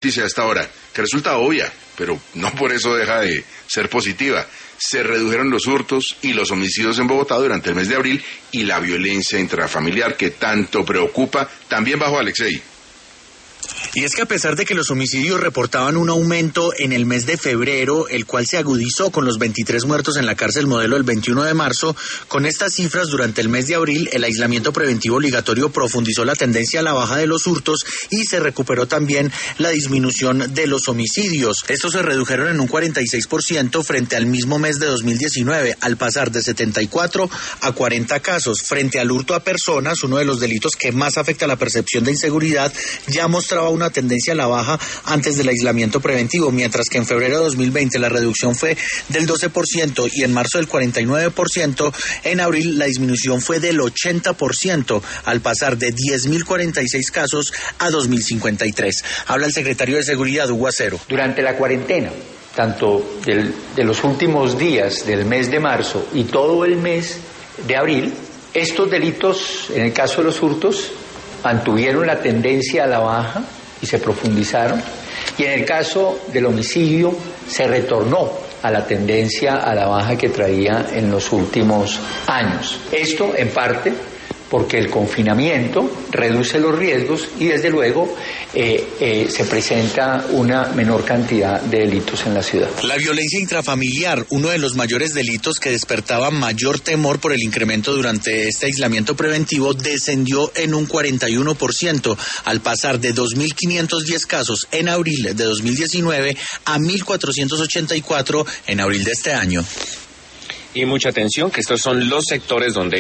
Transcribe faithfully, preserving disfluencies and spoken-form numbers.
noticia a esta hora, que resulta obvia, pero no por eso deja de ser positiva. Se redujeron los hurtos y los homicidios en Bogotá durante el mes de abril y la violencia intrafamiliar que tanto preocupa también bajó, Alexei. Y es que a pesar de que los homicidios reportaban un aumento en el mes de febrero, el cual se agudizó con los veintitrés muertos en la cárcel Modelo el veintiuno de marzo, con estas cifras durante el mes de abril el aislamiento preventivo obligatorio profundizó la tendencia a la baja de los hurtos y se recuperó también la disminución de los homicidios. Estos se redujeron en un cuarenta y seis por ciento frente al mismo mes de dos mil diecinueve, al pasar de setenta y cuatro a cuarenta casos. Frente al hurto a personas, uno de los delitos que más afecta a la percepción de inseguridad, ya mostraba una tendencia a la baja antes del aislamiento preventivo, mientras que en febrero de dos mil veinte la reducción fue del doce por ciento y en marzo del cuarenta y nueve por ciento, en abril la disminución fue del ochenta por ciento, al pasar de diez mil cuarenta y seis casos a dos mil cincuenta y tres. Habla el secretario de Seguridad, Hugo Acero. Durante la cuarentena, tanto del, de los últimos días del mes de marzo y todo el mes de abril, estos delitos, en el caso de los hurtos, mantuvieron la tendencia a la baja y se profundizaron, y en el caso del homicidio se retornó a la tendencia a la baja que traía en los últimos años. Esto en parte porque el confinamiento reduce los riesgos y desde luego eh, eh, se presenta una menor cantidad de delitos en la ciudad. La violencia intrafamiliar, uno de los mayores delitos que despertaba mayor temor por el incremento durante este aislamiento preventivo, descendió en un cuarenta y uno por ciento, al pasar de dos mil quinientos diez casos en abril de dos mil diecinueve a mil cuatrocientos ochenta y cuatro en abril de este año. Y mucha atención, que estos son los sectores donde